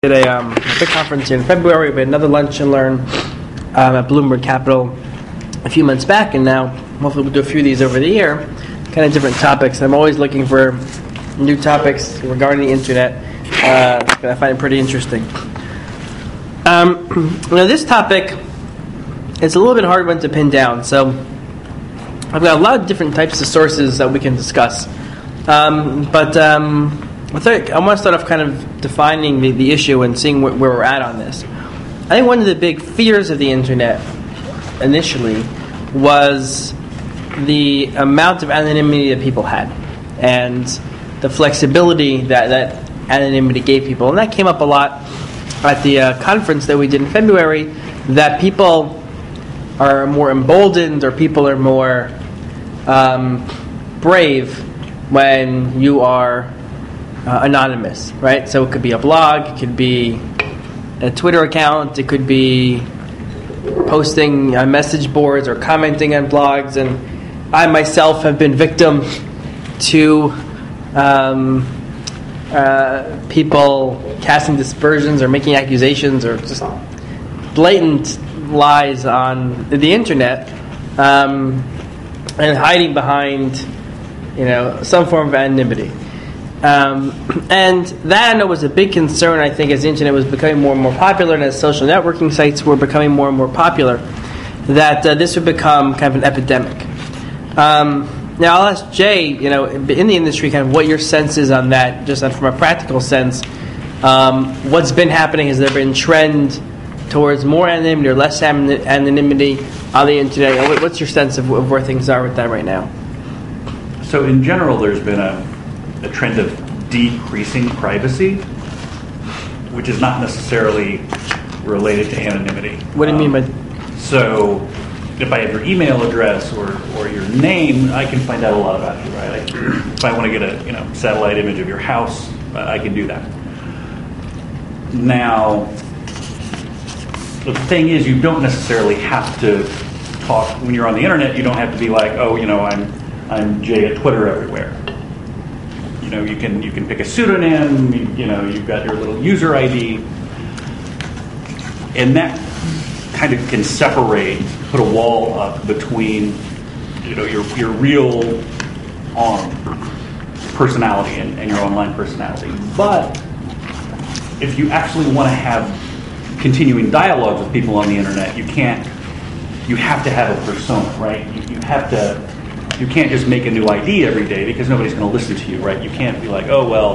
Did a big conference here in February. We had another lunch and learn at Bloomberg Capital a few months back, and now hopefully we'll do a few of these over the year, kind of different topics. I'm always looking for new topics regarding the internet. I find it pretty interesting. This topic is a little bit hard one to pin down, so I've got a lot of different types of sources that we can discuss. I want to start off kind of defining the issue and seeing where we're at on this. I think one of the big fears of the internet initially was the amount of anonymity that people had and the flexibility that anonymity gave people. And that came up a lot at the conference that we did in February, that people are more emboldened or people are more brave when you are anonymous, right? So it could be a blog, it could be a Twitter account, it could be posting on message boards or commenting on blogs. And I myself have been victim to people casting dispersions or making accusations or just blatant lies on the internet, and hiding behind, some form of anonymity. And that I know was a big concern, I think, as the internet was becoming more and more popular and as social networking sites were becoming more and more popular, that this would become kind of an epidemic. Now I'll ask Jay, in the industry, kind of what your sense is on that, just from a practical sense. What's been happening? Has there been trend towards more anonymity or less anonymity on the internet? What's your sense of where things are with that right now? So in general, there's been a trend of decreasing privacy, which is not necessarily related to anonymity. What do you mean by? So if I have your email address or your name, I can find out a lot about you, right? If I want to get a satellite image of your house, I can do that. Now, the thing is, you don't necessarily have to talk when you're on the internet. You don't have to be like, I'm Jay at Twitter everywhere. You can pick a pseudonym. You've got your little user ID, and that kind of can put a wall up between your real personality and your online personality. But if you actually want to have continuing dialogue with people on the internet, you have to have a persona, right? You can't just make a new ID every day because nobody's going to listen to you, right? You can't be like,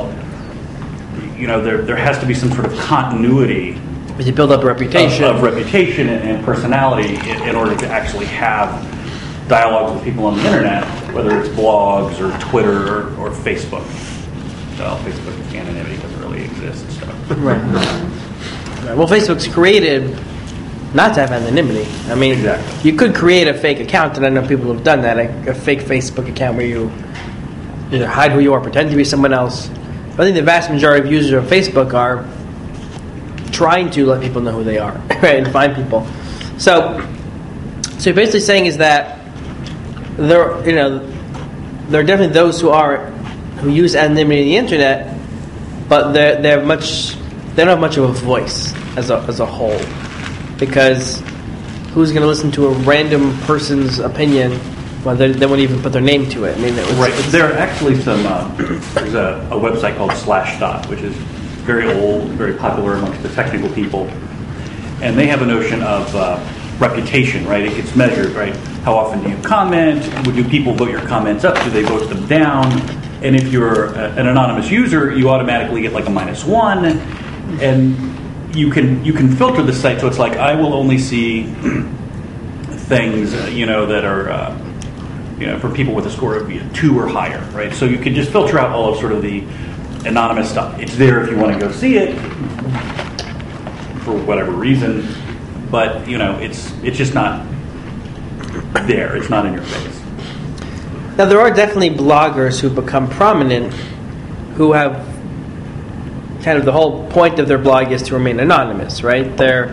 there has to be some sort of continuity. But you build up a reputation. Of reputation and personality in order to actually have dialogues with people on the internet, whether it's blogs or Twitter or Facebook. Well, Facebook anonymity doesn't really exist. So. Right. Well, Facebook's created not to have anonymity. I mean, exactly. You could create a fake account, and I know people have done that, a fake Facebook account where you either hide who you are, pretend to be someone else. But I think the vast majority of users of Facebook are trying to let people know who they are, right, and find people. So you're basically saying is that there are definitely those who use anonymity on the internet, but they don't have much of a voice as a whole. Because who's going to listen to a random person's opinion when they won't even put their name to it? I mean, there are actually some. There's a website called Slashdot, which is very old, very popular amongst the technical people, and they have a notion of reputation, right? It gets measured, right? How often do you comment? Do people vote your comments up? Do they vote them down? And if you're an anonymous user, you automatically get like a -1, and you can filter the site so it's like I will only see things that are for people with a score of 2 or higher, right? So you can just filter out all of sort of the anonymous stuff. It's there if you want to go see it for whatever reason, but it's just not there. It's not in your face. Now there are definitely bloggers who become prominent who have kind of the whole point of their blog is to remain anonymous, right?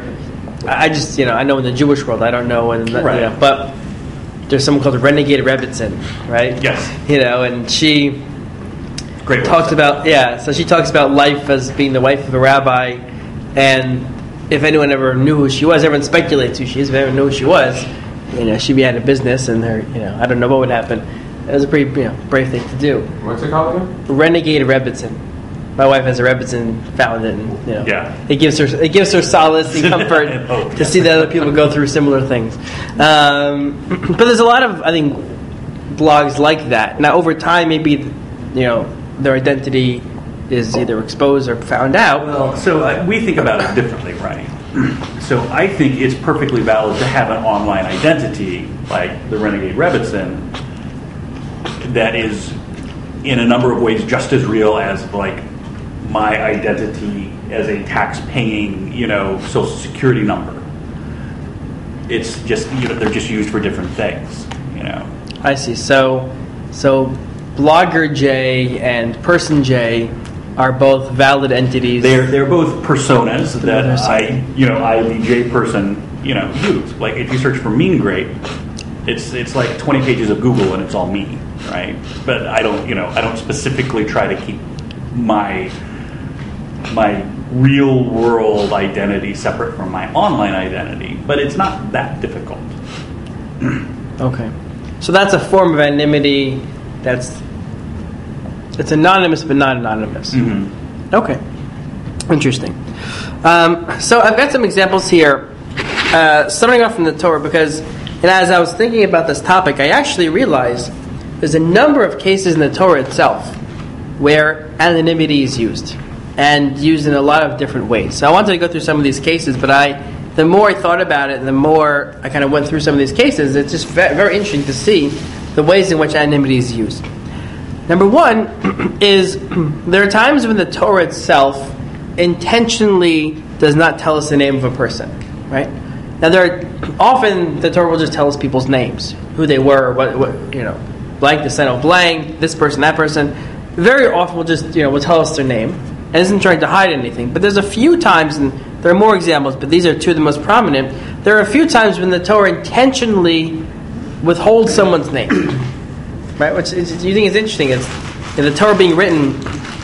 I know in the Jewish world, I don't know, but there's someone called Renegade Rebbitzin, right? Yes. And she Great talks about, so she talks about life as being the wife of a rabbi And if anyone ever knew who she was, everyone speculates who she is. If anyone knew who she was, she'd be out of business, and I don't know what would happen. It was a pretty brave thing to do. What's it called again? Renegade Rebbitzin. My wife has a Rebbitzin founded, and it gives her solace and comfort to see that other people go through similar things. But there's a lot of, I think, blogs like that. Now, over time, maybe their identity is either exposed or found out. Well, so we think about it differently, right? So I think it's perfectly valid to have an online identity like the Renegade Rebbitzin that is in a number of ways just as real as like my identity as a tax-paying, Social Security number. It's just they're just used for different things, I see. So Blogger J and Person J are both valid entities. They're both personas that I the J person use. Like if you search for Mean Great, it's like 20 pages of Google and it's all me, right? But I don't specifically try to keep my real world identity separate from my online identity. But it's not that difficult. Okay, so that's a form of anonymity it's anonymous but not anonymous. Mm-hmm. Okay, interesting. So I've got some examples here, starting off from the Torah, because as I was thinking about this topic, I actually realized there's a number of cases in the Torah itself where anonymity is used, and used in a lot of different ways. So I wanted to go through some of these cases, but the more I thought about it, and the more I kind of went through some of these cases, it's just very interesting to see the ways in which anonymity is used. Number one is there are times when the Torah itself intentionally does not tell us the name of a person, right? Now, often the Torah will just tell us people's names, who they were, what blank, the son of blank, this person, that person. Very often will just will tell us their name, and isn't trying to hide anything. But there's a few times, and there are more examples, but these are two of the most prominent. There are a few times when the Torah intentionally withholds someone's name, right? Which you think is interesting. It's the Torah being written,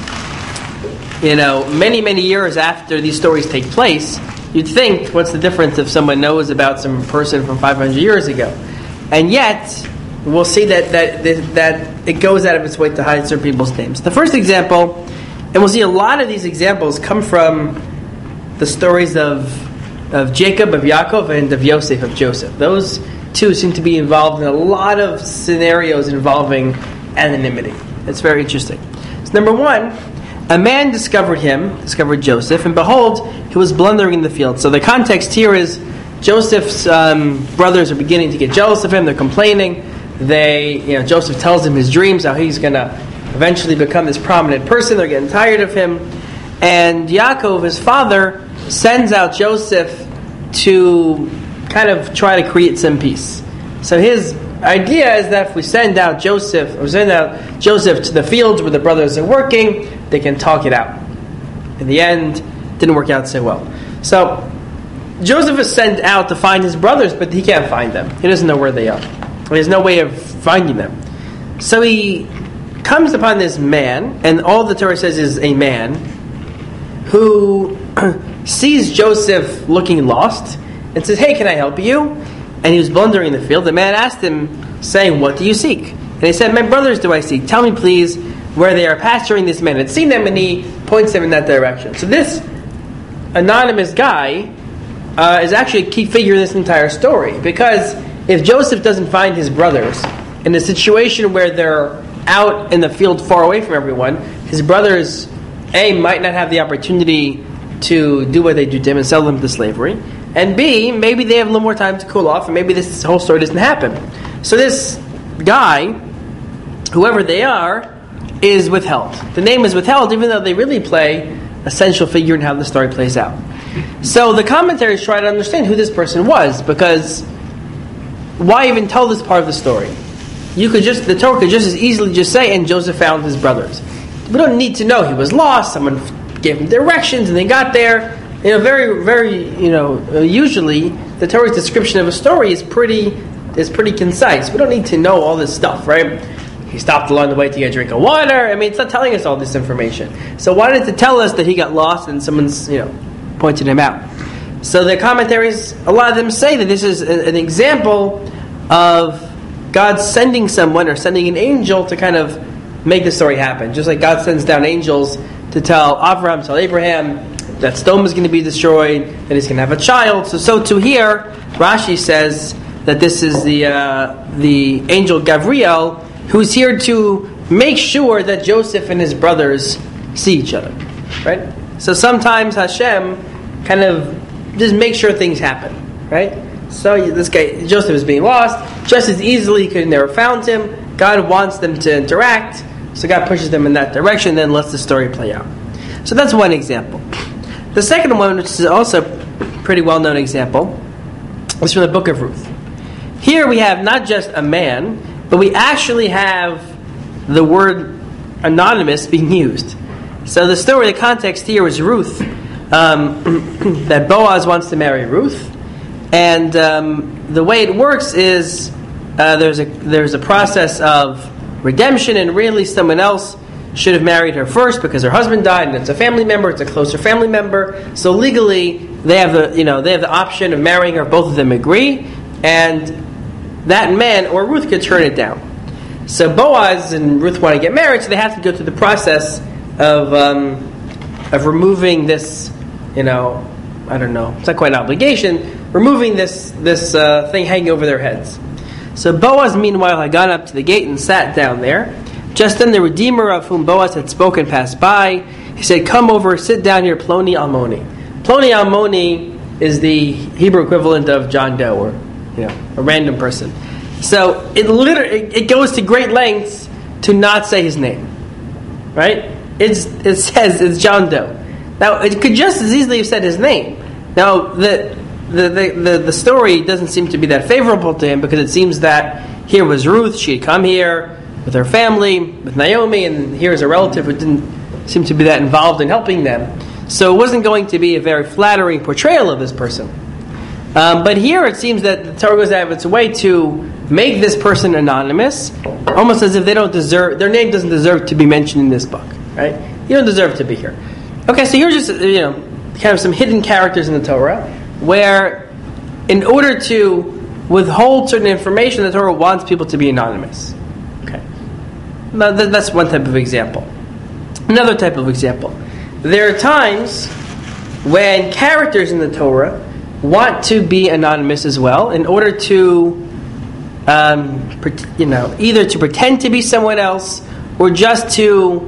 many, many years after these stories take place. You'd think, what's the difference if someone knows about some person from 500 years ago? And yet, we'll see that it goes out of its way to hide certain people's names. The first example, and we'll see a lot of these examples come from the stories of Jacob, of Yaakov, and of Yosef, of Joseph. Those two seem to be involved in a lot of scenarios involving anonymity. It's very interesting. So number one, a man discovered Joseph, and behold, he was blundering in the field. So the context here is Joseph's brothers are beginning to get jealous of him. They're complaining. Joseph tells them his dreams, how he's going to eventually become this prominent person. They're getting tired of him. And Yaakov, his father, sends out Joseph to kind of try to create some peace. So his idea is that if we send out Joseph to the fields where the brothers are working, they can talk it out. In the end, it didn't work out so well. So Joseph is sent out to find his brothers, but he can't find them. He doesn't know where they are. There's no way of finding them. So he comes upon this man, and all the Torah says is a man, who sees Joseph looking lost and says, "Hey, can I help you?" And he was blundering in the field. The man asked him, saying, "What do you seek?" And he said, "My brothers do I seek. Tell me, please, where they are pasturing." This man had seen them, and he points them in that direction. So this anonymous guy is actually a key figure in this entire story, because if Joseph doesn't find his brothers in a situation where they're out in the field far away from everyone, his brothers, A, might not have the opportunity to do what they do to him and sell them to slavery, and B, maybe they have a little more time to cool off, and maybe this whole story doesn't happen. So this guy, whoever they are, is withheld. The name is withheld, even though they really play a central figure in how the story plays out. So the commentaries try to understand who this person was, because why even tell this part of the story? The Torah could just as easily just say, "And Joseph found his brothers." We don't need to know he was lost. Someone gave him directions, and they got there. Very, very, usually the Torah's description of a story is pretty concise. We don't need to know all this stuff, right? He stopped along the way to get a drink of water. I mean, it's not telling us all this information. So why did it tell us that he got lost and someone's, pointed him out. So the commentaries, a lot of them say that this is an example of God sending someone or sending an angel to kind of make the story happen. Just like God sends down angels to tell Avraham, tell Abraham that Sodom is going to be destroyed, that he's going to have a child. So too here, Rashi says that this is the angel Gabriel, who's here to make sure that Joseph and his brothers see each other. Right? So sometimes Hashem kind of just makes sure things happen. Right? So this guy, Joseph, is being lost. Just as easily he could have never found him. God wants them to interact. So God pushes them in that direction, then lets the story play out. So that's one example. The second one, which is also a pretty well-known example, is from the book of Ruth. Here we have not just a man, but we actually have the word anonymous being used. So the story, the context here is Ruth, that Boaz wants to marry Ruth. And the way it works is there's a process of redemption, and really someone else should have married her first because her husband died, and it's a family member, it's a closer family member. So legally, they have the option of marrying her. Both of them agree, and that man or Ruth could turn it down. So Boaz and Ruth want to get married, so they have to go through the process of removing this, I don't know, it's not quite an obligation, removing this thing hanging over their heads. So Boaz, meanwhile, had gone up to the gate and sat down there. Just then the Redeemer of whom Boaz had spoken passed by. He said, "Come over, sit down here, Ploni Almoni." Ploni Almoni is the Hebrew equivalent of John Doe, or a random person. So it goes to great lengths to not say his name, right? It says it's John Doe. Now it could just as easily have said his name. Now the story doesn't seem to be that favorable to him, because it seems that here was Ruth. She had come here with her family, with Naomi, and here's a relative who didn't seem to be that involved in helping them. So it wasn't going to be a very flattering portrayal of this person. But here it seems that the Torah goes out of its way to make this person anonymous, almost as if their name doesn't deserve to be mentioned in this book. Right? You don't deserve to be here. Okay, so here's just kind of some hidden characters in the Torah, where in order to withhold certain information, the Torah wants people to be anonymous. Okay, now that's one type of example. Another type of example: there are times when characters in the Torah want to be anonymous as well, in order to, either to pretend to be someone else, or just to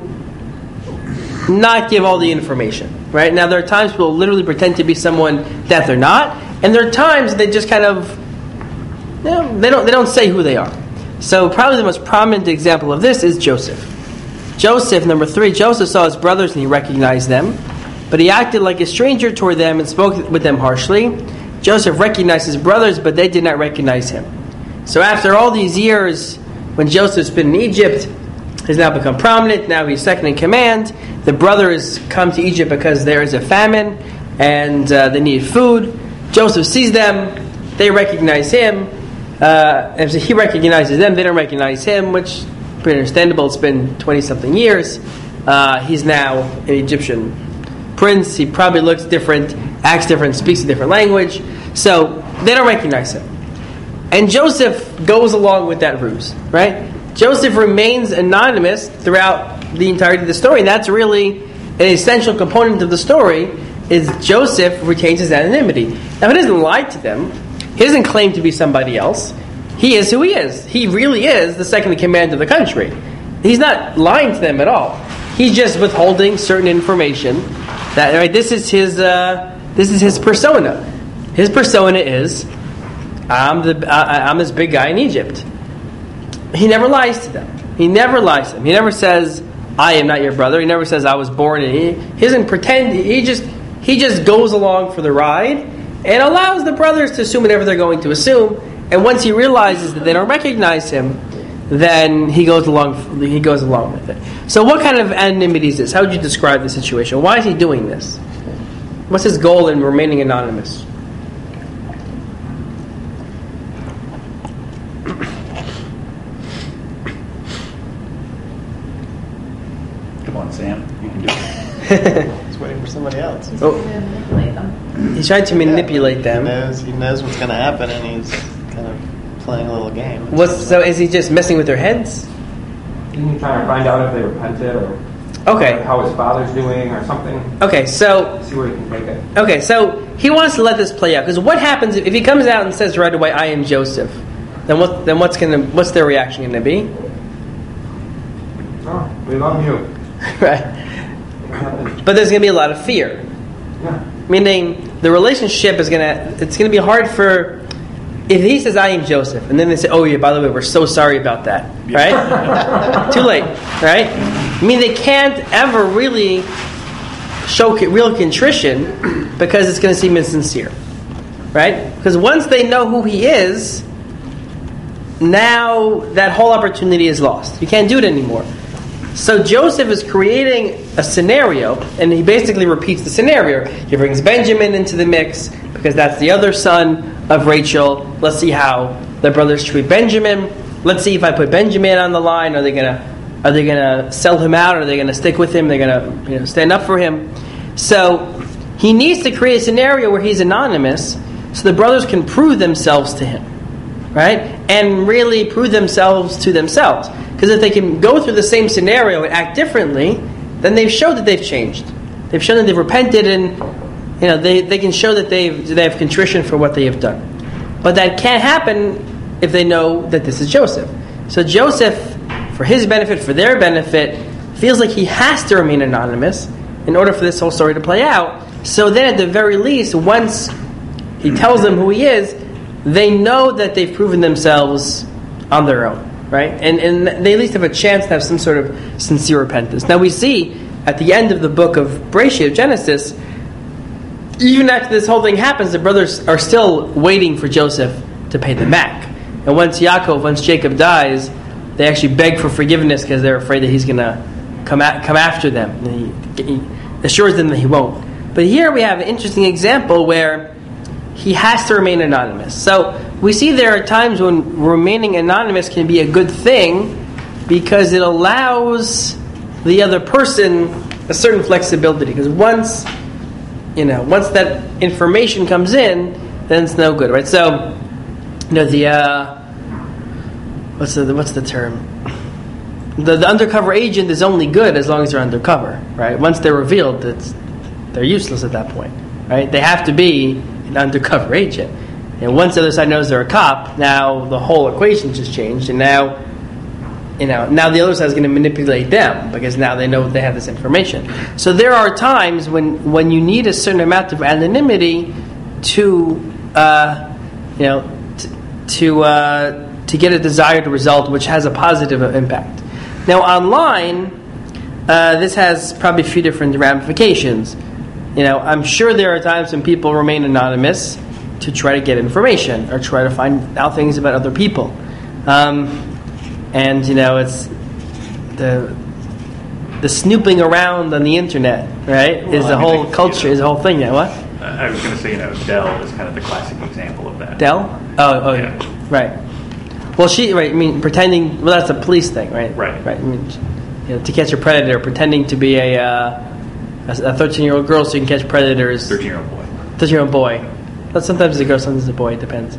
not give all the information. Right? Now, there are times people literally pretend to be someone that they're not, and there are times they just kind of, they don't say who they are. So probably the most prominent example of this is Joseph. Joseph, number 3, Joseph saw his brothers and he recognized them, but he acted like a stranger toward them and spoke with them harshly. Joseph recognized his brothers, but they did not recognize him. So after all these years, when Joseph's been in Egypt, has now become prominent, now he's second in command. The brothers come to Egypt because there is a famine and they need food. Joseph sees them, they recognize him, and so he recognizes them, they don't recognize him, which is pretty understandable. It's been 20-something years. He's now an Egyptian prince. He probably looks different, acts different, speaks a different language. So they don't recognize him. And Joseph goes along with that ruse, right? Joseph remains anonymous throughout the entirety of the story. And that's really an essential component of the story, is Joseph retains his anonymity. Now, he doesn't lie to them. He doesn't claim to be somebody else. He is who he is. He really is the second in command of the country. He's not lying to them at all. He's just withholding certain information. That, right, this is his persona. His persona is, I'm this big guy in Egypt. He never lies to them. He never lies to them. He never says, I am not your brother. He never says, I was born in. He doesn't pretend. He just goes along for the ride and allows the brothers to assume whatever they're going to assume. And once he realizes that they don't recognize him, then he goes along with it. So what kind of anonymity is this? How would you describe the situation? Why is he doing this? What's his goal in remaining anonymous? Come on, Sam. You can do it. He's waiting for somebody else. He's going to manipulate them. He's trying to manipulate them. He knows what's going to happen, and he's kind of playing a little game. So is he just messing with their heads? Isn't he trying to find out if they repented or how his father's doing or something? Okay, so see where he can take it. Okay, so he wants to let this play out because what happens if he comes out and says right away, "I am Joseph"? Then what's their reaction going to be? Oh, we love you. Right. But there's going to be a lot of fear. Yeah. Meaning the relationship it's going to be hard for if he says I am Joseph and then they say, oh yeah, by the way, we're so sorry about that. Right? Too late. Right? I mean they can't ever really show real contrition because it's going to seem insincere. Right? Because once they know who he is, now that whole opportunity is lost. You can't do it anymore. So Joseph is creating a scenario, and he basically repeats the scenario. He brings Benjamin into the mix because that's the other son of Rachel. Let's see how the brothers treat Benjamin. Let's see if I put Benjamin on the line. Are they gonna sell him out? Are they gonna stick with him? They're gonna stand up for him. So he needs to create a scenario where he's anonymous, so the brothers can prove themselves to him. Right? And really prove themselves to themselves. Because if they can go through the same scenario and act differently, then they've showed that they've changed. They've shown that they've repented and they can show that they have contrition for what they have done. But that can't happen if they know that this is Joseph. So Joseph, for his benefit, for their benefit, feels like he has to remain anonymous in order for this whole story to play out. So then at the very least, once he tells them who he is, they know that they've proven themselves on their own, right? And they at least have a chance to have some sort of sincere repentance. Now we see at the end of the book of Bereshit, Genesis, even after this whole thing happens, the brothers are still waiting for Joseph to pay them back. And once Jacob dies, they actually beg for forgiveness because they're afraid that he's going to come after them. And he assures them that he won't. But here we have an interesting example where he has to remain anonymous. So we see there are times when remaining anonymous can be a good thing because it allows the other person a certain flexibility. Because once that information comes in, then it's no good, right? So, what's the term? The undercover agent is only good as long as they're undercover, right? Once they're revealed, they're useless at that point, right? They have to be an undercover agent. And once the other side knows they're a cop, now the whole equation just changed, and now the other side is going to manipulate them because now they know they have this information. So there are times when you need a certain amount of anonymity to get a desired result, which has a positive impact. Now online, this has probably a few different ramifications. I'm sure there are times when people remain anonymous to try to get information or try to find out things about other people. It's the snooping around on the internet, right? Is the whole culture, is the whole thing. Yeah, what? I was going to say, Dell is kind of the classic example of that. Dell? Oh, yeah. Right. Well, pretending. Well, that's a police thing, right? Right. To catch a predator, pretending to be a 13-year-old girl so you can catch predators. 13-year-old boy. 13-year-old boy. But sometimes it's a girl, sometimes it's a boy. It depends.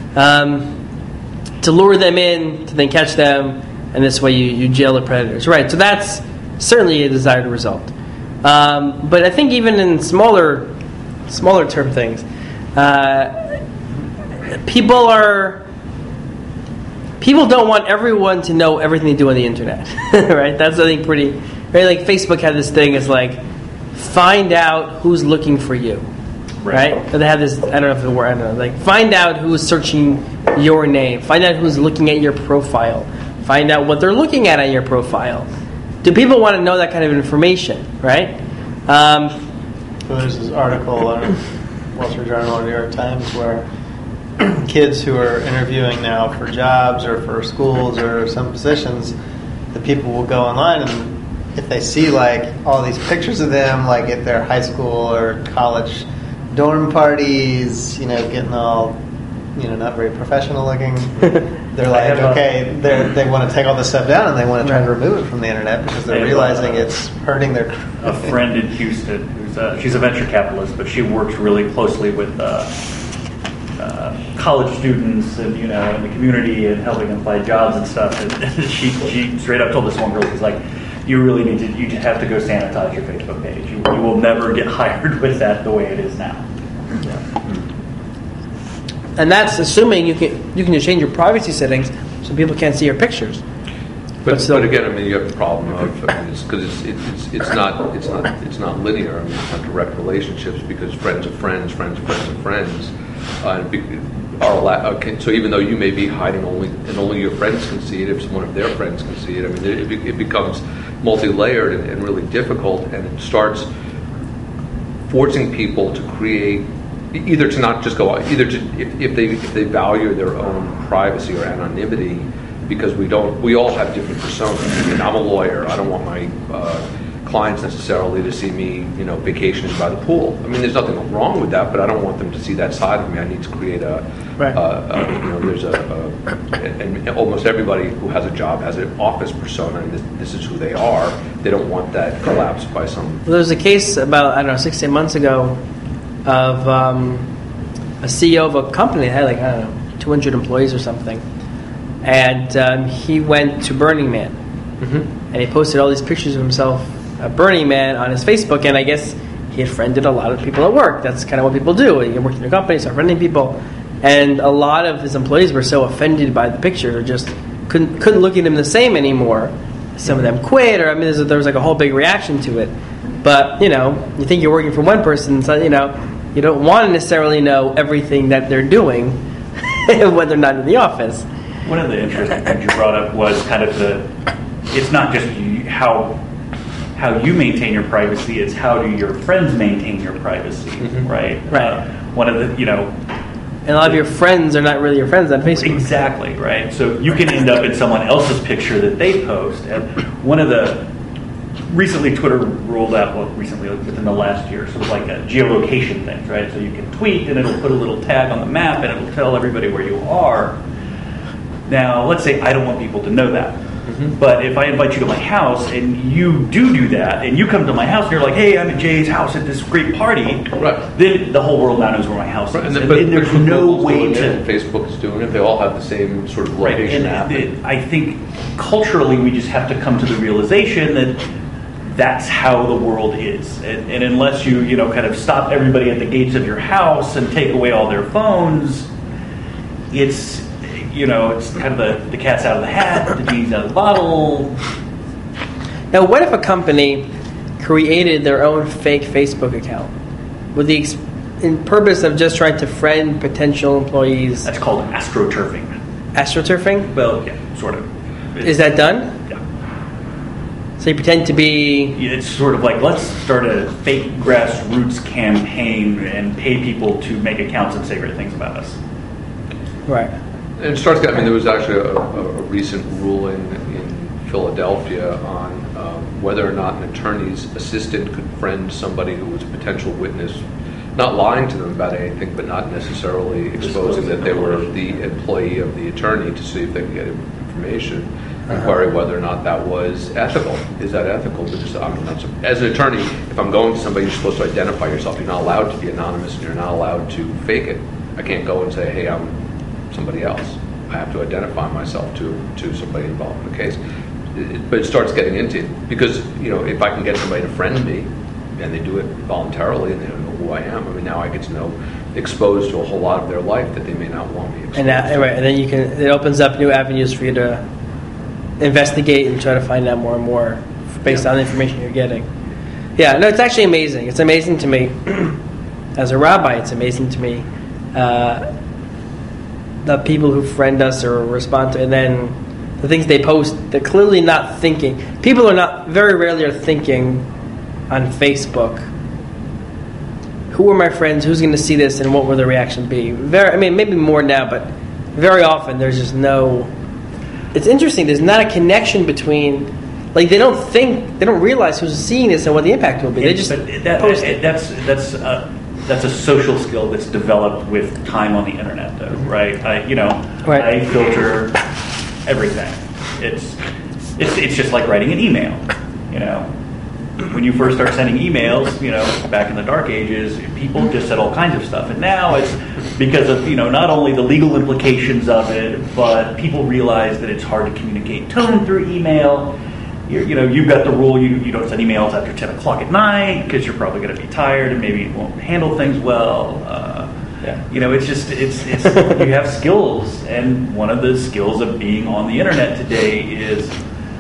To lure them in, to then catch them, and this way you jail the predators. Right, so that's certainly a desired result. But I think even in smaller term things, people don't want everyone to know everything they do on the internet. Right? That's, I think, pretty... Right? Like Facebook had this thing, it's like, find out who's looking for you. Right? They have this, I don't know if the word, like, find out who's searching your name. Find out who's looking at your profile. Find out what they're looking at on your profile. Do people want to know that kind of information? Right? So there's this article in Wall Street Journal or New York Times where kids who are interviewing now for jobs or for schools or some positions, the people will go online and if they see like all these pictures of them like at their high school or college dorm parties, getting all, not very professional looking, they're like, okay, they want to take all this stuff down and they want to try to remove it from the internet because they're realizing it's hurting their... A friend in Houston who's she's a venture capitalist, but she works really closely with college students and in the community and helping them find jobs and stuff. And she straight up told this one girl, she's like, you really need to, you just have to go sanitize your Facebook page. You will never get hired with that the way it is now. And that's assuming you can just change your privacy settings so people can't see your pictures. But again, I mean, you have the problem of because it's not linear. I mean, it's not direct relationships because friends of friends are allowed. So even though you may be hiding only your friends can see it, if one of their friends can see it, I mean, it becomes multi-layered and really difficult, and it starts forcing people to create. Either to not just go out, if they value their own privacy or anonymity, because we all have different personas. I mean, I'm a lawyer. I don't want my clients necessarily to see me, vacationing by the pool. I mean, there's nothing wrong with that, but I don't want them to see that side of me. I need to create and almost everybody who has a job has an office persona, and this is who they are. They don't want that collapsed by some. Well, there was a case about 16 months ago of a CEO of a company that had 200 employees or something, and he went to Burning Man, and he posted all these pictures of himself at Burning Man on his Facebook, and I guess he had friended a lot of people at work. That's kind of what people do. You work in your company, start friending people, and a lot of his employees were so offended by the picture, or just couldn't look at him the same anymore. Some of them quit, or there was a whole big reaction to it. But you think you're working for one person, so you don't want to necessarily know everything that they're doing when they're not in the office. One of the interesting things you brought up was kind of it's not just how you maintain your privacy, it's how do your friends maintain your privacy, right? Right. One of the, and a lot of your friends are not really your friends on Facebook. Exactly, right? So you can end up in someone else's picture that they post. And one of the recently Twitter rolled out, recently within the last year, so it's like a geolocation thing, right? So you can tweet and it'll put a little tag on the map and it'll tell everybody where you are. Now, let's say I don't want people to know that. But if I invite you to my house and you do that, and you come to my house and you're like, hey, I'm at Jay's house at this great party, then the whole world now knows where my house is. And there's no way to... Facebook is doing it. They all have the same sort of location app. I think culturally we just have to come to the realization that that's how the world is. And unless you kind of stop everybody at the gates of your house and take away all their phones, it's kind of the cat's out of the hat, the genie's out of the bottle. Now, what if a company created their own fake Facebook account with the in purpose of just trying to friend potential employees? That's called astroturfing. Astroturfing? Well, yeah, sort of. Is that done? Yeah. So you pretend to be... It's sort of like, let's start a fake grassroots campaign and pay people to make accounts and say great things about us. Right. And it starts. There was actually a recent ruling in Philadelphia on whether or not an attorney's assistant could friend somebody who was a potential witness, not lying to them about anything, but not necessarily exposing that they were the employee of the attorney to see if they could get information. Inquiry whether or not that was ethical. Is that ethical? Because as an attorney, if I'm going to somebody, you're supposed to identify yourself. You're not allowed to be anonymous, and you're not allowed to fake it. I can't go and say, hey, I'm somebody else. I have to identify myself to somebody involved in the case. But it starts getting into it. Because, if I can get somebody to friend me, and they do it voluntarily, and they don't know who I am, now I get to know, exposed to a whole lot of their life that they may not want me exposed to. Right, and then it opens up new avenues for you to investigate and try to find out more and more based on the information you're getting. Yeah, no, it's actually amazing. It's amazing to me. As a rabbi, it's amazing to me the people who friend us or respond to, and then the things they post, they're clearly not thinking. People very rarely are thinking on Facebook, who are my friends, who's going to see this, and what will the reaction be? Maybe more now, but very often there's just no... It's interesting, there's not a connection between... they don't realize who's seeing this and what the impact will be. They just post it. That's a social skill that's developed with time on the internet, though, right? I filter everything. It's just like writing an email, when you first start sending emails, back in the dark ages, people just said all kinds of stuff. And now it's because of, not only the legal implications of it, but people realize that it's hard to communicate tone through email. You've got the rule you don't send emails after 10 o'clock at night because you're probably going to be tired and maybe you won't handle things well. It's you have skills, and one of the skills of being on the internet today is,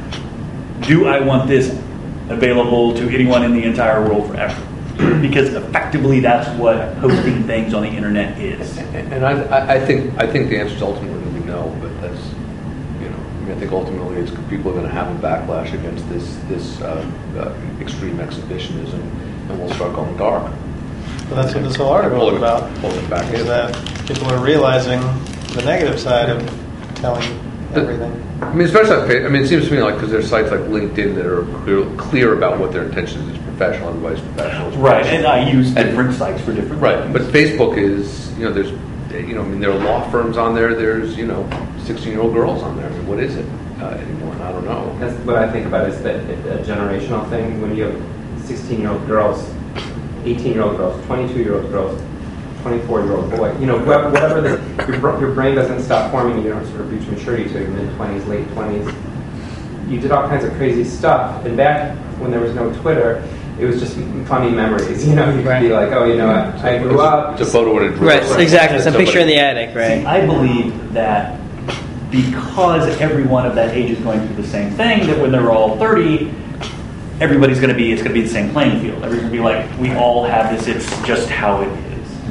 do I want this available to anyone in the entire world forever? Because effectively that's what posting things on the internet is. And I think the answer is ultimately going to be no, but that's, I think ultimately it's people are going to have a backlash against this extreme exhibitionism, and we'll start going dark. Well, that's what this whole article is about. Pulling back is that people are realizing the negative side of telling everything. Especially, it seems to me like because there's sites like LinkedIn that are clear about what their intention is, professional, otherwise professional. Right, and I use different sites for different things. But Facebook is, there's, there are law firms on there. There's, 16-year-old girls on there. What is it anymore? I don't know. That's what I think about is that a generational thing. When you have 16-year-old girls, 18-year-old girls, 22-year-old girls, 24-year-old boy, whatever your brain doesn't stop forming, you don't sort of reach maturity to your mid-20s, late 20s. You did all kinds of crazy stuff. And back when there was no Twitter, it was just funny memories. You could be like, I grew up. It's a photo in a drawer. Right, exactly. Some picture in the attic, right? See, I believe that because everyone of that age is going through the same thing, that when they're all 30, it's going to be the same playing field. Everyone's going to be like, we all have this, it's just how it is,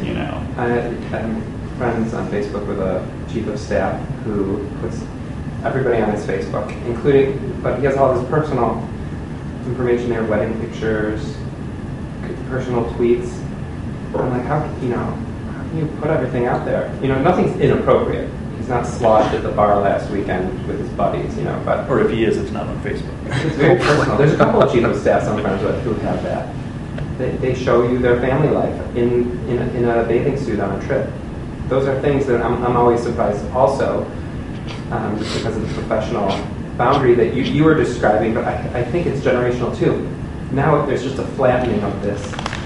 I'm friends on Facebook with a chief of staff who puts everybody on his Facebook, but he has all his personal information there, wedding pictures, personal tweets. I'm like, how can you put everything out there? Nothing's inappropriate. He's not sloshed at the bar last weekend with his buddies, but... Or if he is, it's not on Facebook. It's very personal. There's a couple of chief of staffs I'm friends with who have that. They show you their family life in a bathing suit on a trip. Those are things that I'm always surprised also, just because of the professional boundary that you were describing, but I think it's generational too. Now there's just a flattening of this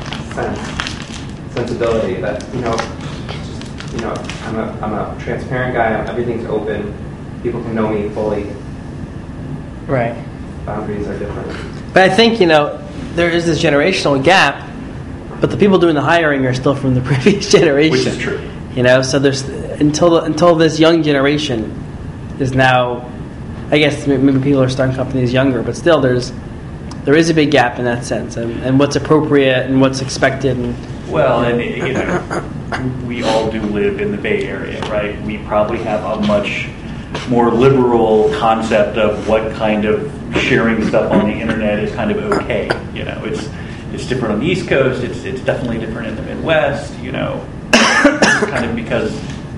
sensibility that, I'm a transparent guy, everything's open, people can know me fully. Right. Boundaries are different. But I think, there is this generational gap, but the people doing the hiring are still from the previous generation. Which is true. So there's until this young generation is now, I guess maybe people are starting companies younger, but still there is a big gap in that sense, and what's appropriate and what's expected. Well, and we all do live in the Bay Area, right? We probably have a much more liberal concept of what kind of sharing stuff on the internet is kind of okay. It's different on the East Coast. It's definitely different in the Midwest. Kind of because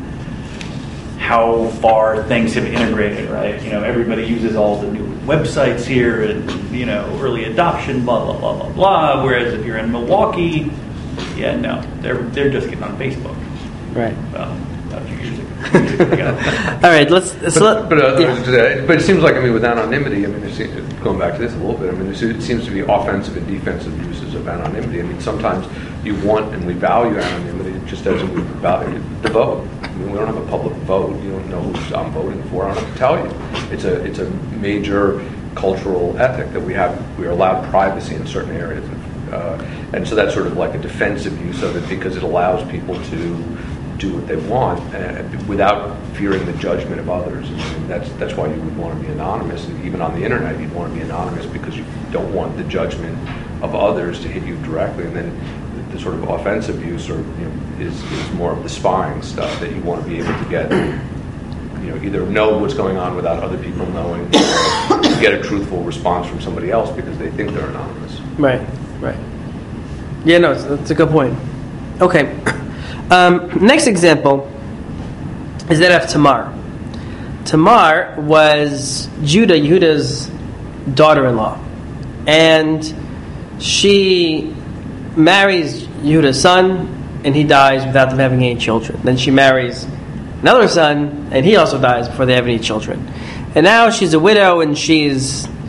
how far things have integrated, right? Everybody uses all the new websites here, and early adoption, blah blah blah blah blah. Whereas if you're in Milwaukee, they're just getting on Facebook. Right. Well, a few years ago. All right, but it seems like, with anonymity, going back to this a little bit, it seems to be offensive and defensive uses of anonymity. Sometimes you want and we value anonymity just as we value the vote. We don't have a public vote. You don't know who I'm voting for. I don't have to tell you. It's a major cultural ethic that we have. We are allowed privacy in certain areas, and so that's sort of like a defensive use of it because it allows people to do what they want without fearing the judgment of others. That's why you would want to be anonymous. And even on the internet, you'd want to be anonymous because you don't want the judgment of others to hit you directly. And then the sort of offensive use is more of the spying stuff that you want to be able to get, either know what's going on without other people knowing, or get a truthful response from somebody else because they think they're anonymous. Right. Yeah, no, that's a good point. Okay. Next example is that of Tamar. Tamar was Yehudah's daughter-in-law, and she marries Yehudah's son, and he dies without them having any children. Then she marries another son, and he also dies before they have any children. And now she's a widow, and she's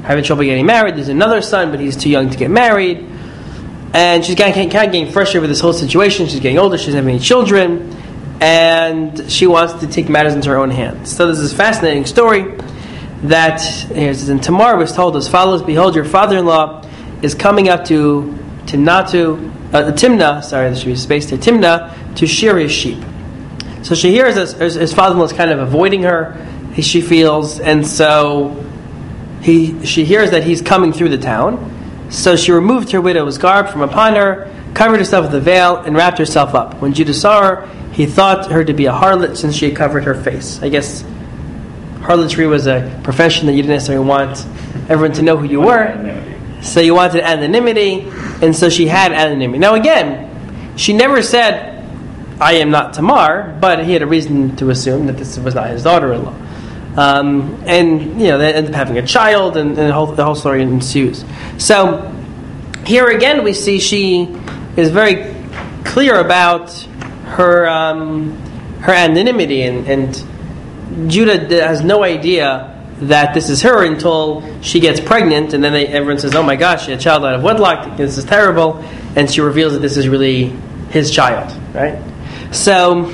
having trouble getting married. There's another son, but he's too young to get married. And she's kind of getting frustrated with this whole situation. She's getting older. She doesn't have any children. And she wants to take matters into her own hands. So there's this fascinating story that in Tamar was told as follows: Behold, your father-in-law is coming up to Timnah, there should be space there, Timnah, to shear his sheep. So she hears his father-in-law is kind of avoiding her, she feels, and so she hears that he's coming through the town. So she removed her widow's garb from upon her, covered herself with a veil, and wrapped herself up. When Judah saw her, he thought her to be a harlot since she had covered her face. I guess harlotry was a profession that you didn't necessarily want everyone to know who you were. So you wanted anonymity, and so she had anonymity. Now again, she never said, I am not Tamar, but he had a reason to assume that this was not his daughter-in-law. And they end up having a child, and the whole story ensues. So here again we see she is very clear about her anonymity, and Judah has no idea that this is her until she gets pregnant, and then everyone says, oh my gosh, she had a child out of wedlock, this is terrible, and she reveals that this is really his child, right? So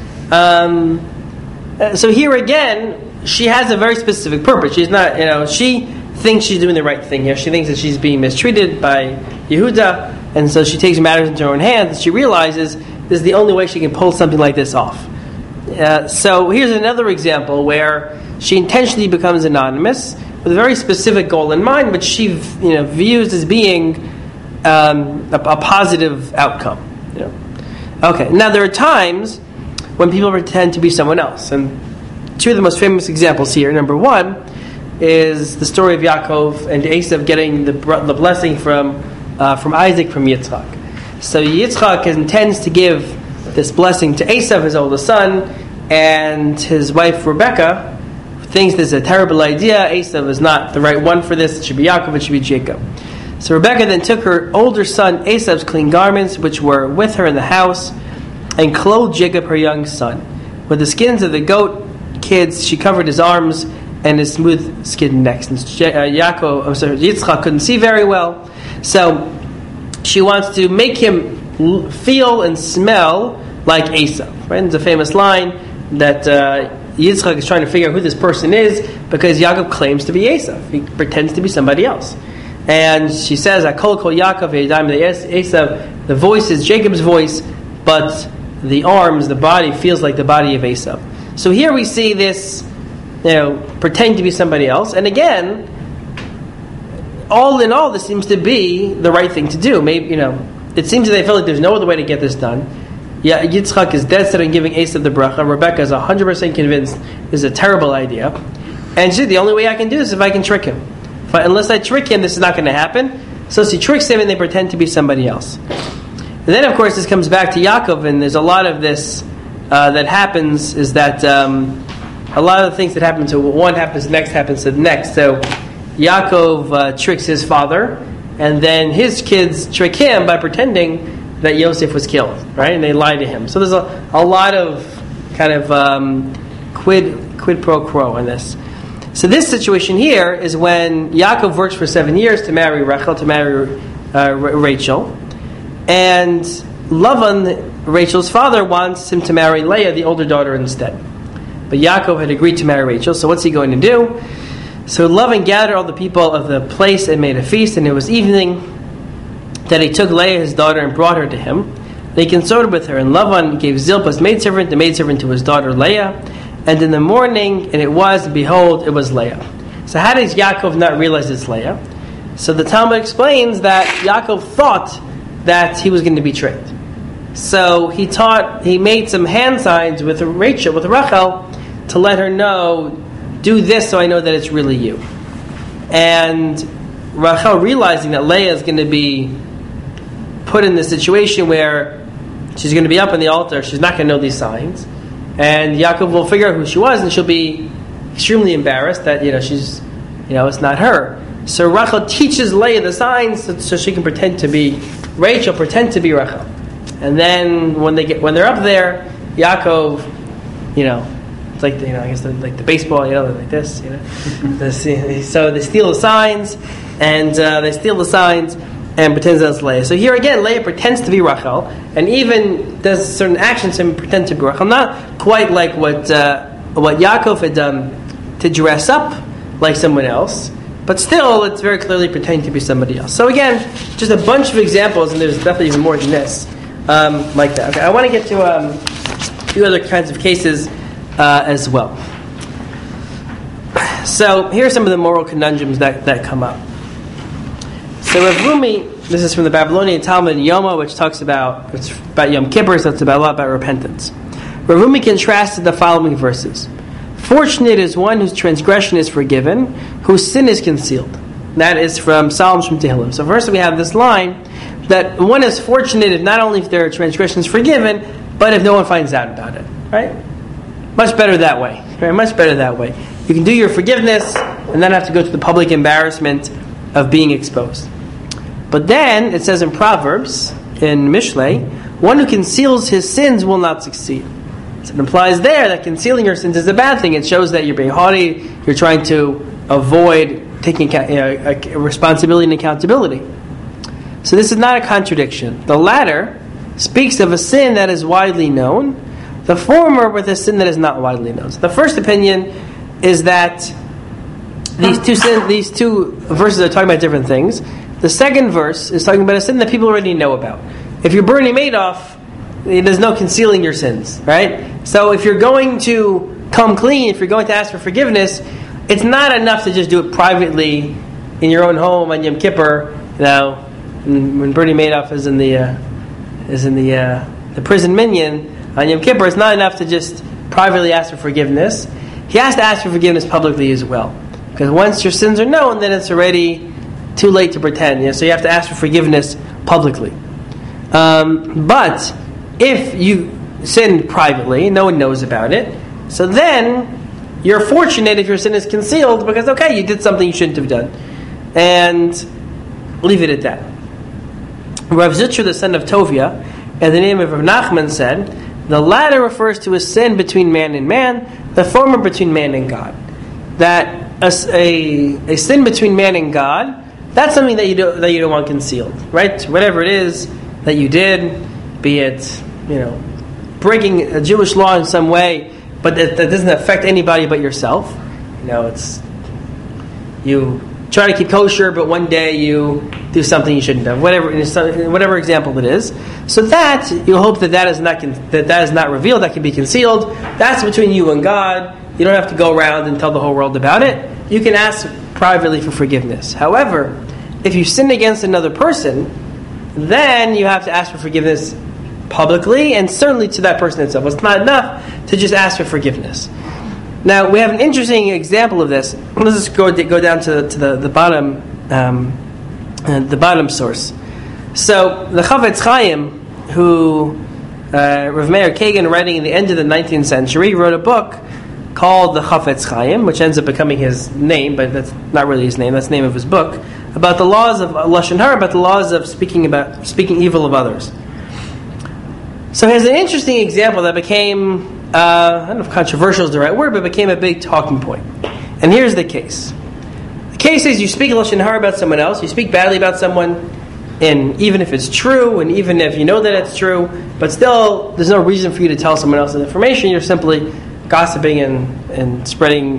here again, she has a very specific purpose. She's not, she thinks she's doing the right thing here. She thinks that she's being mistreated by Yehuda, and so she takes matters into her own hands, and she realizes this is the only way she can pull something like this off. So here's another example where she intentionally becomes anonymous with a very specific goal in mind, but she views as being a positive outcome. Okay, now there are times when people pretend to be someone else, and two of the most famous examples here. Number one is the story of Yaakov and Esav getting the blessing from Isaac from Yitzchak. So Yitzchak intends to give this blessing to Esav, his oldest son, and his wife Rebecca thinks this is a terrible idea. Esav is not the right one for this. It should be Yaakov, it should be Jacob. So Rebecca then took her older son Esav's clean garments, which were with her in the house, and clothed Jacob, her young son. With the skins of the goat kids, she covered his arms and his smooth-skinned neck. Since Yitzchak couldn't see very well, so she wants to make him feel and smell like Esav. Right? There's a famous line that Yitzchak is trying to figure out who this person is because Yaakov claims to be Esav. He pretends to be somebody else. And she says, "Akol kol Yaakov v'yadayim Esav." The voice is Jacob's voice, but the arms, the body, feels like the body of Esav. So here we see this, pretending to be somebody else. And again, all in all, this seems to be the right thing to do. Maybe it seems that they feel like there's no other way to get this done. Yeah, Yitzchak is dead set on giving Esav the bracha. Rebecca is 100% convinced this is a terrible idea. And she said, the only way I can do this is if I can trick him. Unless I trick him, this is not going to happen. So she tricks him and they pretend to be somebody else. And then, of course, this comes back to Yaakov, and there's a lot of this that happens, is that a lot of the things that happen to one happens next happens to the next. So Yaakov tricks his father, and then his kids trick him by pretending that Yosef was killed, right? And they lie to him. So there's a lot of kind of quid pro quo in this. So this situation here is when Yaakov works for 7 years to marry Rachel, to marry Rachel, and Lavan, Rachel's father, wants him to marry Leah, the older daughter, instead. But Yaakov had agreed to marry Rachel, so what's he going to do? So Lavan gathered all the people of the place and made a feast, and it was evening that he took Leah, his daughter, and brought her to him. They consorted with her, and Lavan gave Zilpah's maidservant, the maidservant to his daughter Leah. And in the morning, and it was, behold, it was Leah. So how does Yaakov not realize it's Leah? So the Talmud explains that Yaakov thought that he was going to be tricked. So he made some hand signs with Rachel, to let her know, do this so I know that it's really you. And Rachel, realizing that Leah is going to be put in this situation where she's going to be up on the altar, she's not going to know these signs, and Yaakov will figure out who she was, and she'll be extremely embarrassed that she's it's not her. So Rachel teaches Leah the signs so she can pretend to be Rachel, pretend to be Rachel, and then when they're up there, Yaakov like I guess like the baseball, like this, So they steal the signs, and pretends that's Leah. So here again, Leah pretends to be Rachel, and even does certain actions to pretend to be Rachel. Not quite like what Yaakov had done to dress up like someone else, but still, it's very clearly pretending to be somebody else. So again, just a bunch of examples, and there's definitely even more than this, like that. Okay, I want to get to a few other kinds of cases as well. So here are some of the moral conundrums that come up. So Rav Rumi, this is from the Babylonian Talmud Yoma, which talks about Yom Kippur, so it's a lot about repentance. Rav Rumi contrasted the following verses. Fortunate is one whose transgression is forgiven, whose sin is concealed. That is from Psalms from Tehillim. So first we have this line that one is fortunate if not only if their transgression is forgiven, but if no one finds out about it. Right? Much better that way. Right? Much better that way. You can do your forgiveness and not have to go through the public embarrassment of being exposed. But then it says in Proverbs, in Mishlei, one who conceals his sins will not succeed. So it implies there that concealing your sins is a bad thing. It shows that you're being haughty, you're trying to avoid taking responsibility and accountability. So this is not a contradiction. The latter speaks of a sin that is widely known, the former with a sin that is not widely known. So the first opinion is that these two verses are talking about different things. The second verse is talking about a sin that people already know about. If you're Bernie Madoff, there's no concealing your sins, right? So if you're going to come clean, if you're going to ask for forgiveness, it's not enough to just do it privately in your own home on Yom Kippur. When Bernie Madoff is in the prison minion on Yom Kippur, it's not enough to just privately ask for forgiveness. He has to ask for forgiveness publicly as well, because once your sins are known, then it's already too late to pretend. So you have to ask for forgiveness publicly. But if you sin privately, no one knows about it, so then you're fortunate if your sin is concealed, because okay, you did something you shouldn't have done, and leave it at that. Rav Zitcher, the son of Tovia, and the name of Rav Nachman said, the latter refers to a sin between man and man, the former between man and God. That a sin between man and God, that's something that you don't want concealed, right? Whatever it is that you did, be it breaking a Jewish law in some way, but that doesn't affect anybody but yourself. It's you try to keep kosher, but one day you do something you shouldn't have. Whatever example it is. So that you hope that is not revealed. That can be concealed. That's between you and God. You don't have to go around and tell the whole world about it. You can ask privately for forgiveness. However, if you sin against another person, then you have to ask for forgiveness publicly, and certainly to that person itself. It's not enough to just ask for forgiveness. Now we have an interesting example of this. Let's just go down to the bottom source. So the Chafetz Chaim, who Rav Meir Kagan, writing in the end of the 19th century, wrote a book called the Chafetz Chaim, which ends up becoming his name, but that's not really his name. That's the name of his book, about the laws of Lashon Hara, about the laws of speaking evil of others. So here's an interesting example that became, I don't know if controversial is the right word, but became a big talking point. And here's the case. The case is you speak Lashon Hara about someone else, you speak badly about someone, and even if it's true, and even if you know that it's true, but still there's no reason for you to tell someone else the information, you're simply gossiping and spreading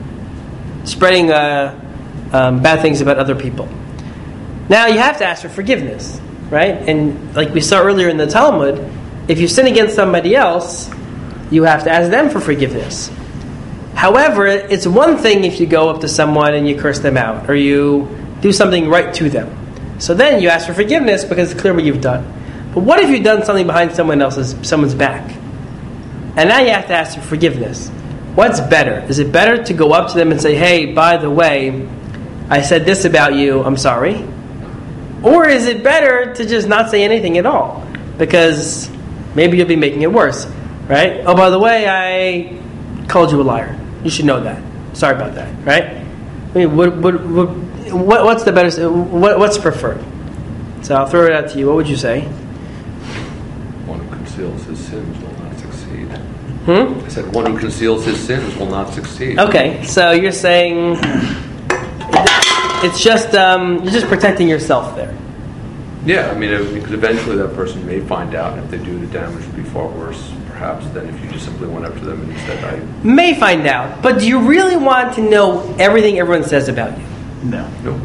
bad things about other people. Now you have to ask for forgiveness, right? And like we saw earlier in the Talmud, if you sin against somebody else, you have to ask them for forgiveness. However, it's one thing if you go up to someone and you curse them out, or you do something right to them. So then you ask for forgiveness because it's clear what you've done. But what if you've done something behind someone's back? And now you have to ask for forgiveness. What's better? Is it better to go up to them and say, hey, by the way, I said this about you, I'm sorry? Or is it better to just not say anything at all? Because maybe you'll be making it worse, right? Oh, by the way, I called you a liar. You should know that. Sorry about that, right? I mean, what's the better? What's preferred? So I'll throw it out to you. What would you say? One who conceals his sins will not succeed. Hmm? I said, one who conceals his sins will not succeed. Okay, so you're saying it's just you're just protecting yourself there. Yeah, I mean, because eventually that person may find out, and if they do, the damage will be far worse, perhaps, than if you just simply went up to them and said, May find out, but do you really want to know everything everyone says about you? No. No.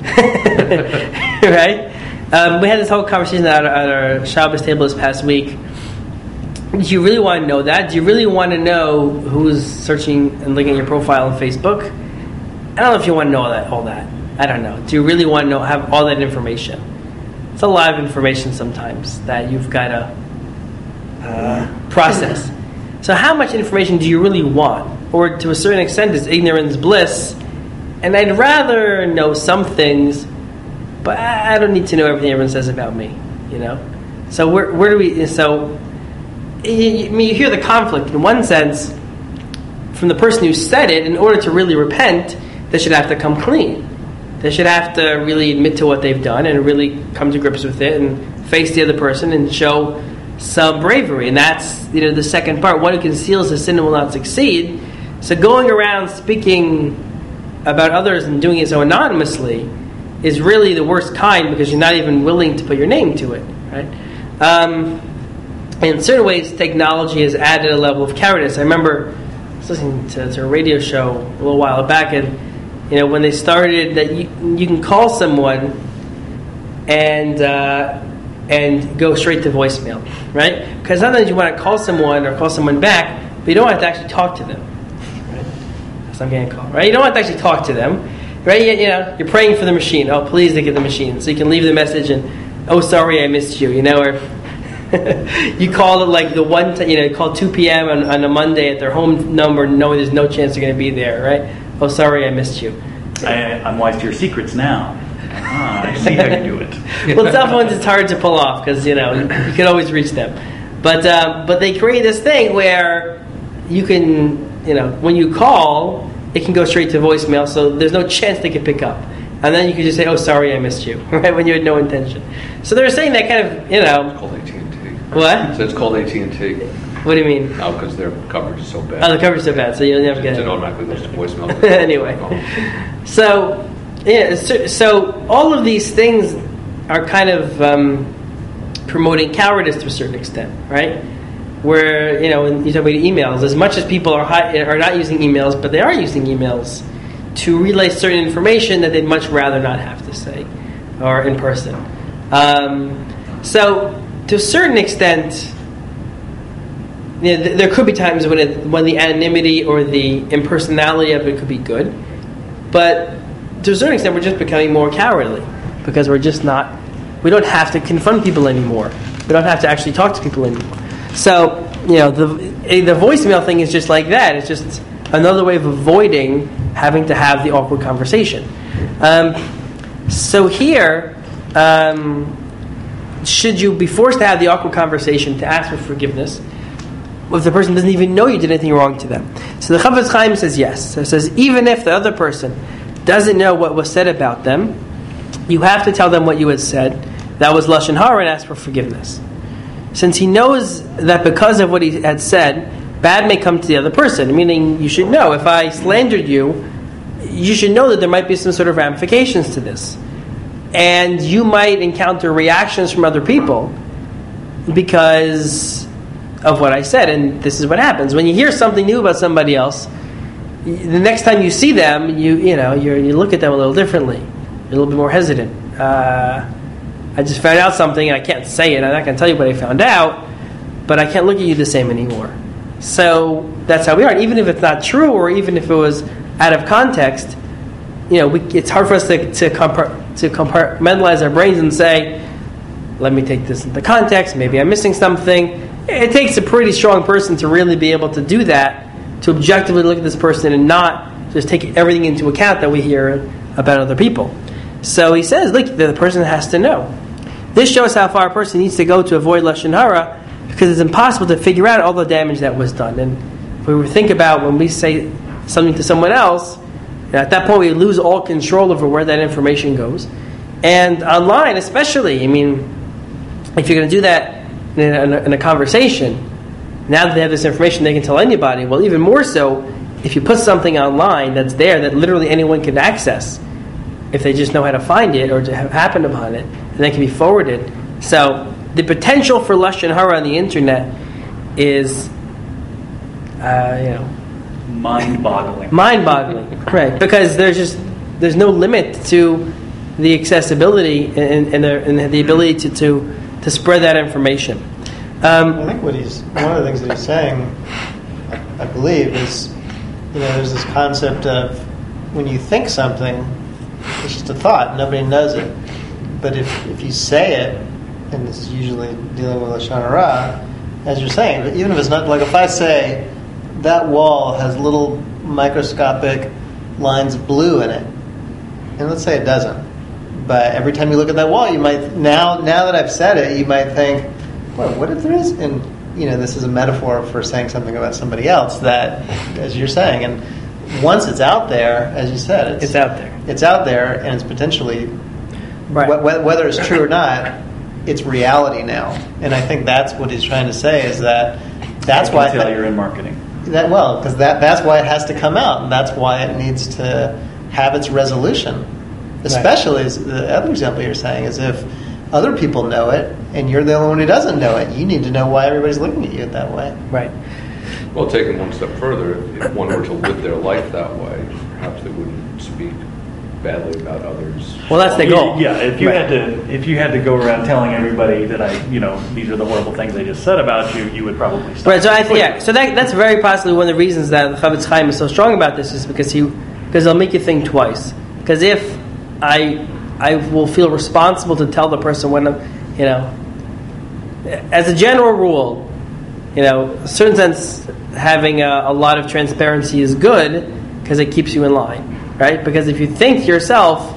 Right? We had this whole conversation at our Shabbos table this past week. Do you really want to know that? Do you really want to know who's searching and looking at your profile on Facebook? I don't know if you want to know all that. I don't know. Do you really want to have all that information? It's a lot of information sometimes that you've got to process. So how much information do you really want? Or to a certain extent, is ignorance bliss? And I'd rather know some things, but I don't need to know everything everyone says about me. You know. So where do we? So you hear the conflict. In one sense, from the person who said it, in order to really repent, they should have to come clean. They should have to really admit to what they've done and really come to grips with it and face the other person and show some bravery. And that's the second part. One who conceals his sin will not succeed. So going around speaking about others and doing it so anonymously is really the worst kind, because you're not even willing to put your name to it, right? In certain ways, technology has added a level of cowardice. I remember I was listening to a radio show a little while back, and when they started that you can call someone and go straight to voicemail, right? Because sometimes you want to call someone or call someone back, but you don't have to actually talk to them. Right? So I'm getting a call, right? You don't have to actually talk to them, right? You're praying for the machine. Oh, please, they get the machine, so you can leave the message and, oh, sorry, I missed you, or you call it like the one time, you call 2 p.m. on a Monday at their home number, knowing there's no chance they're going to be there, right? Oh, sorry, I missed you. I'm wise to your secrets now. I see how you do it. Well, cell phones, it's hard to pull off because you can always reach them, but they create this thing where you can when you call, it can go straight to voicemail, so there's no chance they can pick up, and then you can just say, "Oh, sorry, I missed you," right, when you had no intention. So they're saying that kind of It's called AT&T. What? So it's called AT&T. What do you mean? Oh, because their coverage is so bad. Oh, the coverage is so bad, so you'll never get it. It automatically goes to voicemail. Anyway, so all of these things are kind of promoting cowardice to a certain extent, right? Where when you talk about emails, as much as people are not using emails, but they are using emails to relay certain information that they'd much rather not have to say, or in person. So to a certain extent, there could be times when the anonymity or the impersonality of it could be good, but to a certain extent we're just becoming more cowardly because we don't have to confront people anymore. We don't have to actually talk to people anymore. So the voicemail thing is just like that. It's just another way of avoiding having to have the awkward conversation. So here, should you be forced to have the awkward conversation to ask for forgiveness if the person doesn't even know you did anything wrong to them? So the Chafetz Chaim says yes. So it says even if the other person doesn't know what was said about them, you have to tell them what you had said. That was Lashon Hara, and ask for forgiveness. Since he knows that because of what he had said, bad may come to the other person. Meaning, you should know, if I slandered you, you should know that there might be some sort of ramifications to this. And you might encounter reactions from other people because of what I said. And this is what happens. When you hear something new about somebody else, the next time you see them, you look at them a little differently. You're a little bit more hesitant. I just found out something, and I can't say it. I'm not going to tell you what I found out, but I can't look at you the same anymore. So that's how we are. And even if it's not true, or even if it was out of context, it's hard for us to compartmentalize our brains and say, let me take this into context, maybe I'm missing something. It takes a pretty strong person to really be able to do that, to objectively look at this person and not just take everything into account that we hear about other people. So he says, look, the person has to know. This shows how far a person needs to go to avoid Lashon Hara, because it's impossible to figure out all the damage that was done. And if we think about when we say something to someone else, at that point we lose all control over where that information goes. And online especially, if you're going to do that in a conversation, now that they have this information, they can tell anybody. Well, even more so, if you put something online that's there that literally anyone can access, if they just know how to find it or to have happened upon it, and that can be forwarded. So the potential for Lashon Hara on the internet is, mind-boggling. Mind-boggling, right? Because there's no limit to the accessibility and the ability to spread that information. I think one of the things that he's saying, I believe, is there's this concept of when you think something, it's just a thought, nobody knows it. But if you say it, and this is usually dealing with Lashon Hara, as you're saying, but even if it's not, like if I say that wall has little microscopic lines of blue in it, and let's say it doesn't, but every time you look at that wall, you might now that I've said it, you might think, well, what if there is? And this is a metaphor for saying something about somebody else that, as you're saying, and once it's out there, as you said, it's out there. It's out there, and it's potentially, right. Whether it's true or not, it's reality now. And I think that's what he's trying to say is that's why you're in marketing. Because that's why it has to come out, and that's why it needs to have its resolution. Especially, as the other example you're saying, is if other people know it, and you're the only one who doesn't know it, you need to know why everybody's looking at you that way. Right. Well, taking one step further, if one were to live their life that way, perhaps they wouldn't speak badly about others. Well, that's the goal. Yeah, if you had to go around telling everybody that these are the horrible things they just said about you, you would probably stop. Right. So So that's very possibly one of the reasons that the Chavetz Chaim is so strong about this is because they'll make you think twice. Because if I will feel responsible to tell the person when as a general rule, in a certain sense, having a lot of transparency is good because it keeps you in line. Right? Because if you think to yourself,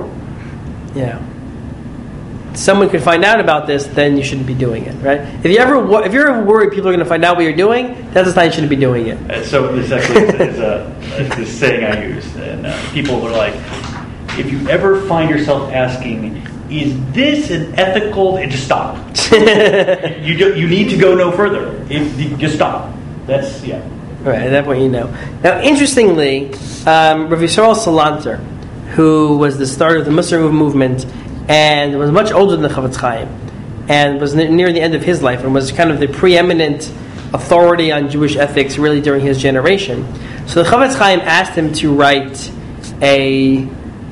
someone could find out about this, then you shouldn't be doing it. Right? If you're ever worried people are going to find out what you're doing, that's a sign you shouldn't be doing it. So this actually is this saying I use, and people are like, if you ever find yourself asking, is this an ethical? Just stop. You need to go no further. Just stop. That's Right, at that point you know. Now, interestingly, Rav Yisrael Salanter, who was the starter of the Musar movement and was much older than the Chavetz Chaim, and was near the end of his life, and was kind of the preeminent authority on Jewish ethics really during his generation. So the Chavetz Chaim asked him to write a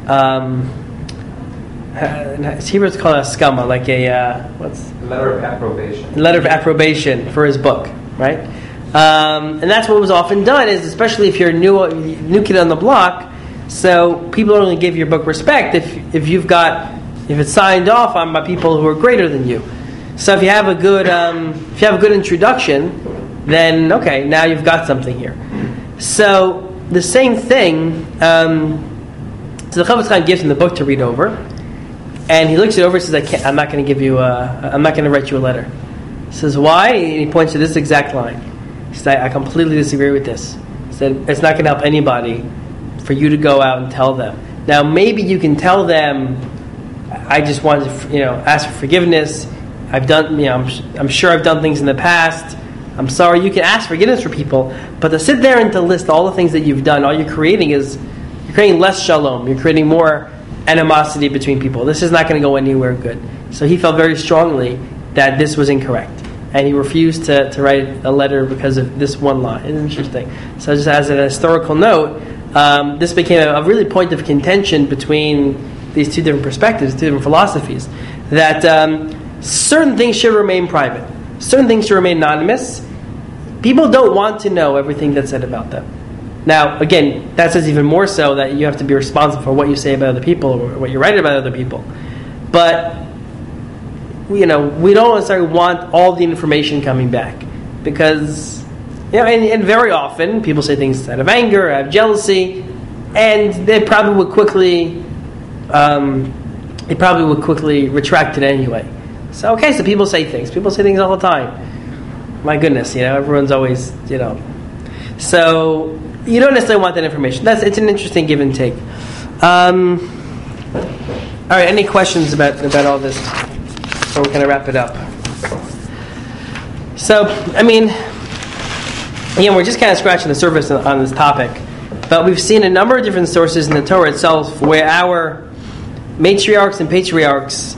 Hebrew it's called a skama, like a letter of approbation. Letter of approbation for his book, right? And that's what was often done, is especially if you're a new kid on the block. So people only give your book respect if it's signed off on by people who are greater than you. So if you have a good introduction, then okay, now you've got something here. So the same thing. So the Chavetz Chaim gives him the book to read over, and he looks it over and says, I'm not going to write you a letter. He says, why? And he points to this exact line. He said, I completely disagree with this. He said, it's not going to help anybody for you to go out and tell them. Now, maybe you can tell them, I just wanted to, ask for forgiveness. I've done, I'm sure I've done things in the past. I'm sorry. You can ask forgiveness for people, but to sit there and to list all the things that you've done, all you're creating less shalom. You're creating more animosity between people. This is not going to go anywhere good. So he felt very strongly that this was incorrect. And he refused to write a letter because of this one line. It's interesting. So just as an historical note, this became a really point of contention between these two different perspectives, two different philosophies, that certain things should remain private. Certain things should remain anonymous. People don't want to know everything that's said about them. Now, again, that says even more so that you have to be responsible for what you say about other people or what you write about other people. But we don't necessarily want all the information coming back because, and very often people say things out of anger, out of jealousy, and they probably would quickly retract it anyway. So people say things. People say things all the time. My goodness, everyone's always, So you don't necessarily want that information. It's an interesting give and take. All right, any questions about all this? Or we're going to wrap it up. So, again, we're just kind of scratching the surface on this topic, but we've seen a number of different sources in the Torah itself where our matriarchs and patriarchs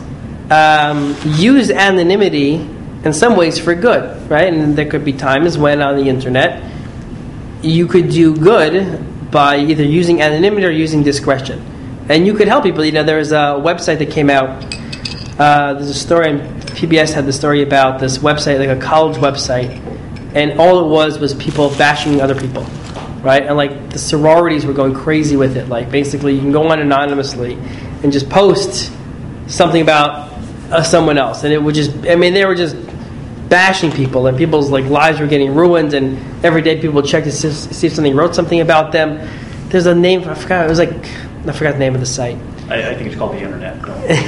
use anonymity in some ways for good, right? And there could be times when on the internet you could do good by either using anonymity or using discretion. And you could help people. There's a website that came out. There's a story, PBS had the story about this website, like a college website, and all it was people bashing other people, right? And like the sororities were going crazy with it. Like basically you can go on anonymously and just post something about someone else. And it would just, they were just bashing people, and people's like lives were getting ruined, and every day people would check to see if something wrote something about them. There's a name, I forgot the name of the site. I think it's called the internet.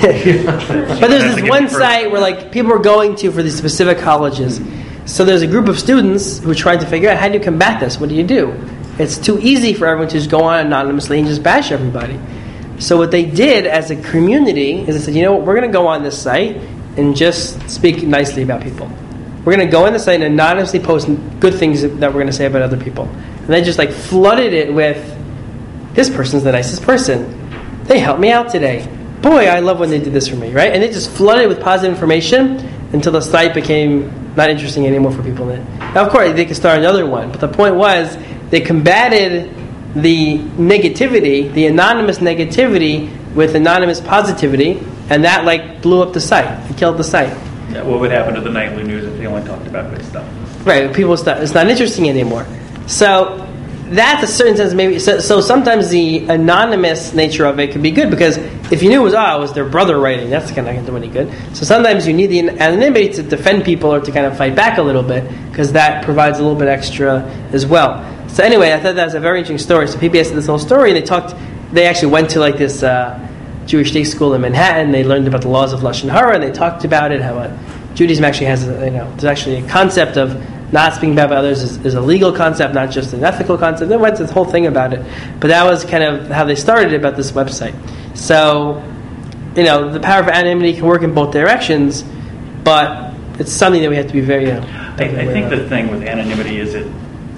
But there's this one site where like people are going to for these specific colleges. So there's a group of students who are trying to figure out, how do you combat this? What do you do? It's too easy for everyone to just go on anonymously and just bash everybody. So what they did as a community is they said, you know what, we're going to go on this site and just speak nicely about people. We're going to go on the site and anonymously post good things that we're going to say about other people. And they just like flooded it with, this person's the nicest person. They helped me out today. Boy, I love when they did this for me, right? And they just flooded it with positive information until the site became not interesting anymore for people. Now, of course, they could start another one. But the point was, they combated the negativity, the anonymous negativity, with anonymous positivity, and that like blew up the site. It killed the site. Yeah, what would happen to the nightly news if they only talked about good stuff? Right, people start, it's not interesting anymore. So that's a certain sense, maybe. So sometimes the anonymous nature of it could be good, because if you knew it was their brother writing, that's kind of not do any good. So sometimes you need the anonymity to defend people or to kind of fight back a little bit, because that provides a little bit extra as well. So anyway, I thought that was a very interesting story. So PBS did this whole story, and they actually went to like this Jewish day school in Manhattan. They learned about the laws of Lashon Hara, and they talked about it, how Judaism actually has, there's actually a concept of not speaking bad about others is a legal concept, not just an ethical concept. They went to this whole thing about it. But that was kind of how they started about this website. So, the power of anonymity can work in both directions, but it's something that we have to be very, I think the thing with anonymity is it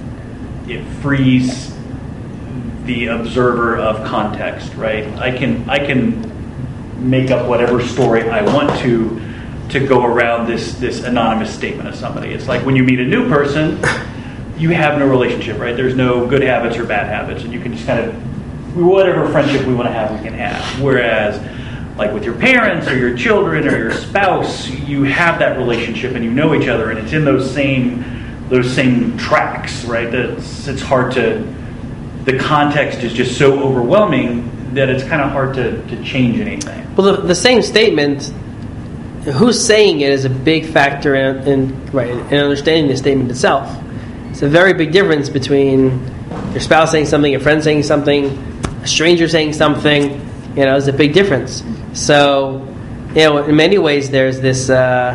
frees the observer of context, right? I can make up whatever story I want to go around this anonymous statement of somebody. It's like when you meet a new person, you have no relationship, right? There's no good habits or bad habits, and you can just kind of, whatever friendship we want to have, we can have. Whereas, like with your parents or your children or your spouse, you have that relationship and you know each other, and it's in those same tracks, right? It's hard to, the context is just so overwhelming that it's kind of hard to change anything. Well, the same statement, who's saying it is a big factor in understanding the statement itself. It's a very big difference between your spouse saying something, a friend saying something, a stranger saying something. It's a big difference. So, in many ways, there's this,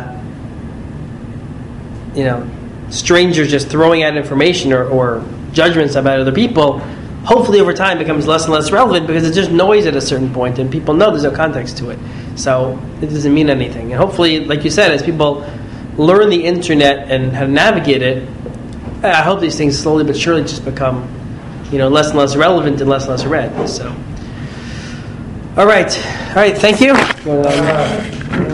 strangers just throwing out information or judgments about other people. Hopefully, over time, becomes less and less relevant because it's just noise at a certain point, and people know there's no context to it. So it doesn't mean anything. And hopefully, like you said, as people learn the internet and how to navigate it, I hope these things slowly but surely just become, less and less relevant and less read. So, all right. Thank you.